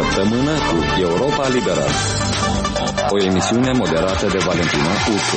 săptămână cu Europa Liberă. O emisiune moderată de Valentina Ursu.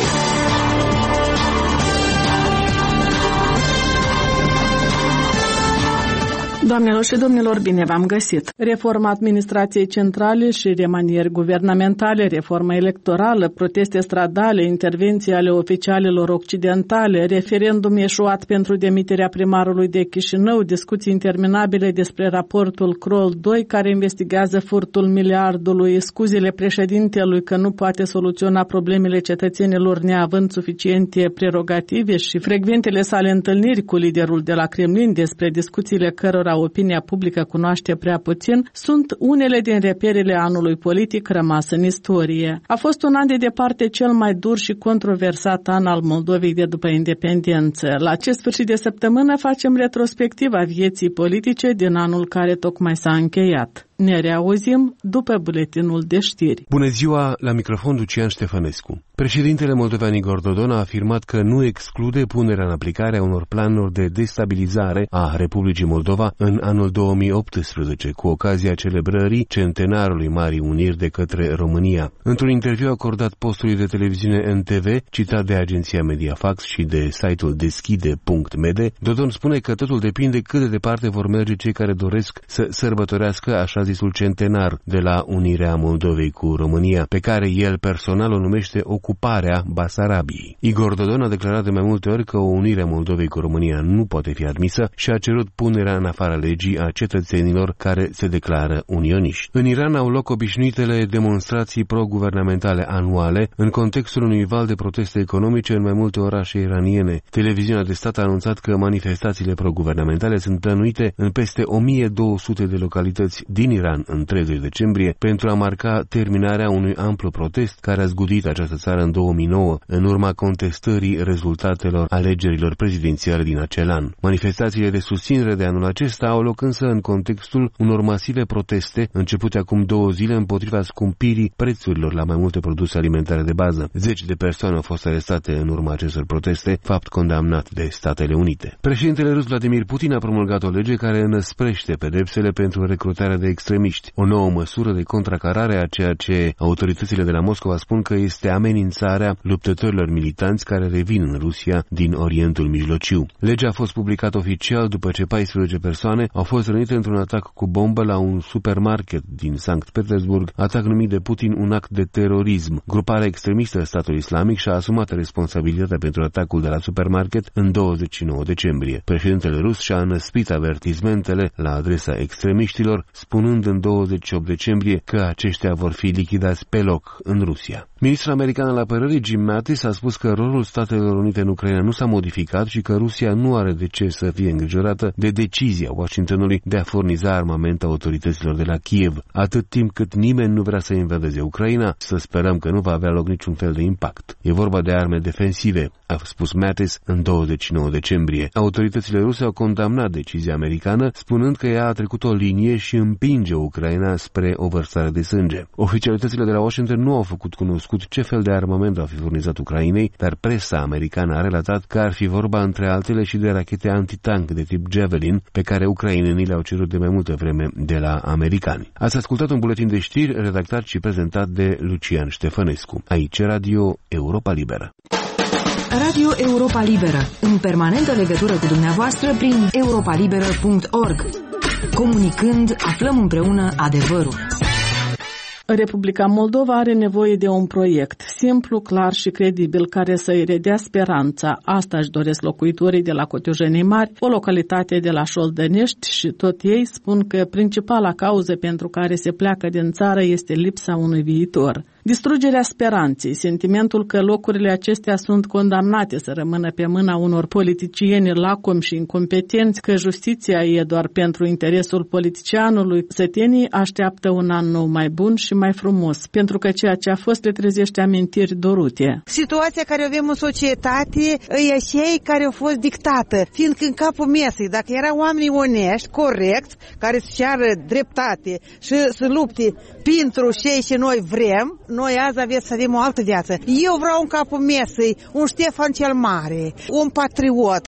Doamnelor și domnilor, bine v-am găsit! Reforma administrației centrale și remanieri guvernamentale, reforma electorală, proteste stradale, intervenții ale oficialilor occidentale, referendum eșuat pentru demiterea primarului de Chișinău, discuții interminabile despre raportul Kroll 2 care investigează furtul miliardului, scuzele președintelui că nu poate soluționa problemele cetățenilor neavând suficiente prerogative și frecventele sale întâlniri cu liderul de la Kremlin despre discuțiile cărora opinia publică cunoaște prea puțin, sunt unele din reperele anului politic rămas în istorie. A fost un an de departe cel mai dur și controversat an al Moldovei de după independență. La acest sfârșit de săptămână facem retrospectiva vieții politice din anul care tocmai s-a încheiat. Ne reauzim după buletinul de știri. Bună ziua, la microfon Lucian Ștefănescu. Președintele moldovean Igor Dodon a afirmat că nu exclude punerea în aplicare a unor planuri de destabilizare a Republicii Moldova în anul 2018, cu ocazia celebrării centenarului Marii Uniri de către România. Într-un interviu acordat postului de televiziune NTV, citat de agenția Mediafax și de site-ul deschide.md, Dodon spune că totul depinde cât de departe vor merge cei care doresc să sărbătorească așa zisul centenar de la unirea Moldovei cu România, pe care el personal o numește ocuparea Basarabiei. Igor Dodon a declarat de mai multe ori că o unire a Moldovei cu România nu poate fi admisă și a cerut punerea în afara legii a cetățenilor care se declară unioniști. În Iran au loc obișnuitele demonstrații pro-guvernamentale anuale în contextul unui val de proteste economice în mai multe orașe iraniene. Televiziunea de stat a anunțat că manifestațiile pro-guvernamentale sunt plănuite în peste 1200 de localități din Iran în 30 decembrie pentru a marca terminarea unui amplu protest care a zgudit această țară în 2009 în urma contestării rezultatelor alegerilor prezidențiale din acel an. Manifestațiile de susținere de anul acesta au loc însă în contextul unor masive proteste începute acum 2 zile împotriva scumpirii prețurilor la mai multe produse alimentare de bază. 10 de persoane au fost arestate în urma acestor proteste, fapt condamnat de Statele Unite. Președintele rus Vladimir Putin a promulgat o lege care înăsprește pedepsele pentru recrutarea de extremiști, o nouă măsură de contracarare a ceea ce autoritățile de la Moscova spun că este amenințarea luptătorilor militanți care revin în Rusia din Orientul Mijlociu. Legea a fost publicată oficial după ce 14 persoane au fost rănite într-un atac cu bombă la un supermarket din Sankt Petersburg, atac numit de Putin un act de terorism. Gruparea extremistă Statul Islamic și-a asumat responsabilitatea pentru atacul de la supermarket în 29 decembrie. Președintele rus și-a înăsprit avertismentele la adresa extremiștilor, spunând în 28 decembrie că aceștia vor fi lichidați pe loc în Rusia. Ministrul american al apărării Jim Mattis a spus că rolul Statelor Unite în Ucraina nu s-a modificat și că Rusia nu are de ce să fie îngrijorată de decizia Washingtonului de a furniza armament autorităților de la Kiev. Atât timp cât nimeni nu vrea să invadeze Ucraina, să sperăm că nu va avea loc niciun fel de impact. E vorba de arme defensive, a spus Mattis în 29 decembrie. Autoritățile ruse au condamnat decizia americană, spunând că ea a trecut o linie și împinge Ucraina spre o vărsare de sânge. Oficialitățile de la Washington nu au făcut cunoscut ce fel de armament va fi furnizat Ucrainei, dar presa americană a relatat că ar fi vorba între altele și de rachete antitank de tip Javelin, pe care ucrainenii le-au cerut de mai multă vreme de la americani. Ați ascultat un buletin de știri redactat și prezentat de Lucian Ștefănescu. Aici Radio Europa Liberă. Radio Europa Liberă, în permanentă legătură cu dumneavoastră prin europalibera.org. Comunicând, aflăm împreună adevărul. Republica Moldova are nevoie de un proiect simplu, clar și credibil care să-i redea speranța. Asta își doresc locuitorii de la Cotiujenii Mari, o localitate de la Șoldănești, și tot ei spun că principala cauză pentru care se pleacă din țară este lipsa unui viitor. Distrugerea speranței, sentimentul că locurile acestea sunt condamnate să rămână pe mâna unor politicieni lacomi și incompetenți, că justiția e doar pentru interesul politicianului, sătenii așteaptă un an nou mai bun și mai frumos, pentru că ceea ce a fost le trezește amintiri dorute. Situația care o avem în societate e cei care au fost dictată, fiindcă în capul mesei, dacă erau oameni onești, corecți, care să ceară dreptate și să lupte pentru cei ce noi vrem, noi azi avem o altă viață. Eu vreau în capul mesei un Ștefan cel Mare, un patriot,